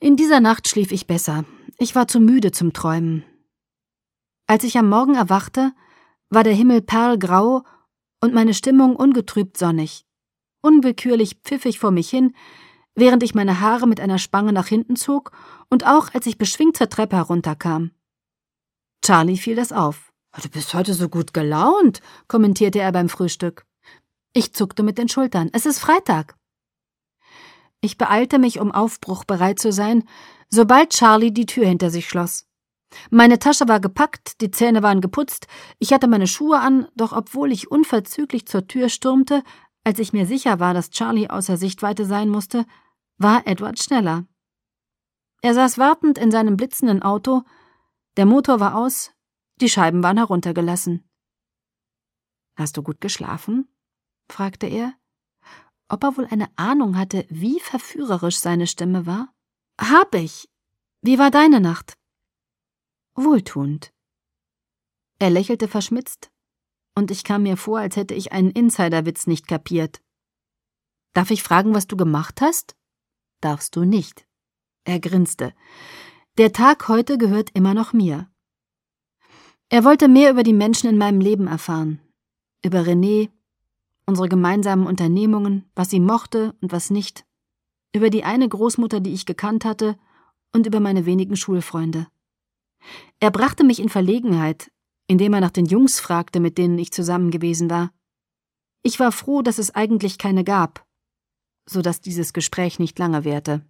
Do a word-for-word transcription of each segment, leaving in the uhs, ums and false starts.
In dieser Nacht schlief ich besser. Ich war zu müde zum Träumen. Als ich am Morgen erwachte, war der Himmel perlgrau und meine Stimmung ungetrübt sonnig. Unwillkürlich pfiff ich vor mich hin, während ich meine Haare mit einer Spange nach hinten zog und auch als ich beschwingt zur Treppe herunterkam. Charlie fiel das auf. »Du bist heute so gut gelaunt«, kommentierte er beim Frühstück. Ich zuckte mit den Schultern. »Es ist Freitag.« Ich beeilte mich, um aufbruchbereit zu sein, sobald Charlie die Tür hinter sich schloss. Meine Tasche war gepackt, die Zähne waren geputzt, ich hatte meine Schuhe an, doch obwohl ich unverzüglich zur Tür stürmte, als ich mir sicher war, dass Charlie außer Sichtweite sein musste, war Edward schneller. Er saß wartend in seinem blitzenden Auto, der Motor war aus, die Scheiben waren heruntergelassen. »Hast du gut geschlafen?« fragte er. Ob er wohl eine Ahnung hatte, wie verführerisch seine Stimme war? »Hab ich. Wie war deine Nacht?« »Wohltuend.« Er lächelte verschmitzt, und ich kam mir vor, als hätte ich einen Insiderwitz nicht kapiert. »Darf ich fragen, was du gemacht hast?« »Darfst du nicht.« Er grinste. »Der Tag heute gehört immer noch mir.« Er wollte mehr über die Menschen in meinem Leben erfahren. Über René, unsere gemeinsamen Unternehmungen, was sie mochte und was nicht. Über die eine Großmutter, die ich gekannt hatte, und über meine wenigen Schulfreunde. Er brachte mich in Verlegenheit, indem er nach den Jungs fragte, mit denen ich zusammen gewesen war. Ich war froh, dass es eigentlich keine gab, so dass dieses Gespräch nicht lange währte.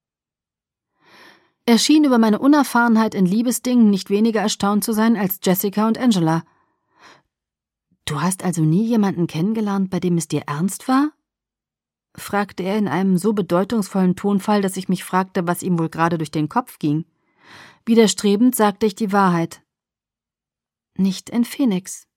Er schien über meine Unerfahrenheit in Liebesdingen nicht weniger erstaunt zu sein als Jessica und Angela. »Du hast also nie jemanden kennengelernt, bei dem es dir ernst war?« fragte er in einem so bedeutungsvollen Tonfall, dass ich mich fragte, was ihm wohl gerade durch den Kopf ging. Widerstrebend sagte ich die Wahrheit. »Nicht in Phoenix.«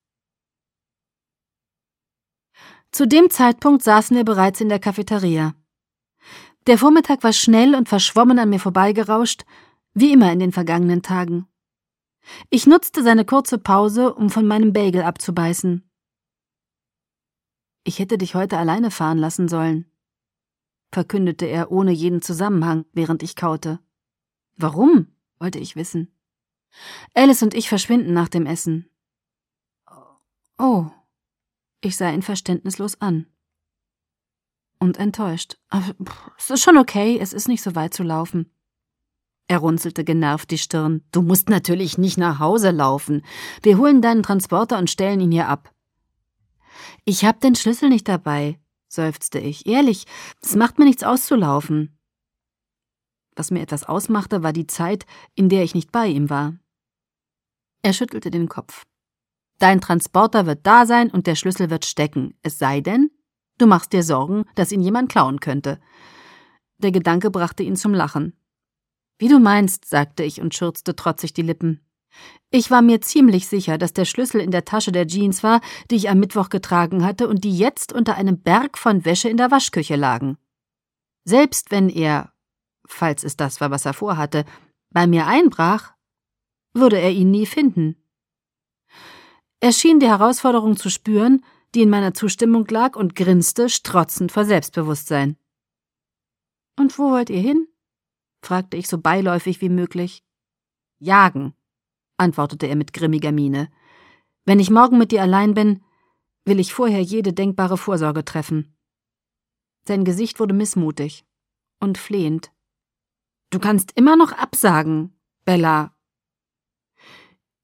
Zu dem Zeitpunkt saßen wir bereits in der Cafeteria. Der Vormittag war schnell und verschwommen an mir vorbeigerauscht, wie immer in den vergangenen Tagen. Ich nutzte seine kurze Pause, um von meinem Bagel abzubeißen. »Ich hätte dich heute alleine fahren lassen sollen«, verkündete er ohne jeden Zusammenhang, während ich kaute. »Warum?« wollte ich wissen. »Alice und ich verschwinden nach dem Essen.« »Oh«, ich sah ihn verständnislos an. Und enttäuscht. »Es ist schon okay, es ist nicht so weit zu laufen.« Er runzelte genervt die Stirn. »Du musst natürlich nicht nach Hause laufen. Wir holen deinen Transporter und stellen ihn hier ab.« »Ich hab den Schlüssel nicht dabei«, seufzte ich. »Ehrlich, es macht mir nichts auszulaufen.« Was mir etwas ausmachte, war die Zeit, in der ich nicht bei ihm war. Er schüttelte den Kopf. »Dein Transporter wird da sein und der Schlüssel wird stecken, es sei denn, du machst dir Sorgen, dass ihn jemand klauen könnte.« Der Gedanke brachte ihn zum Lachen. »Wie du meinst«, sagte ich und schürzte trotzig die Lippen. Ich war mir ziemlich sicher, dass der Schlüssel in der Tasche der Jeans war, die ich am Mittwoch getragen hatte und die jetzt unter einem Berg von Wäsche in der Waschküche lagen. Selbst wenn er, falls es das war, was er vorhatte, bei mir einbrach, würde er ihn nie finden. Er schien die Herausforderung zu spüren, die in meiner Zustimmung lag, und grinste, strotzend vor Selbstbewusstsein. »Und wo wollt ihr hin?« fragte ich so beiläufig wie möglich. »Jagen«, antwortete er mit grimmiger Miene. »Wenn ich morgen mit dir allein bin, will ich vorher jede denkbare Vorsorge treffen.« Sein Gesicht wurde missmutig und flehend. »Du kannst immer noch absagen, Bella«,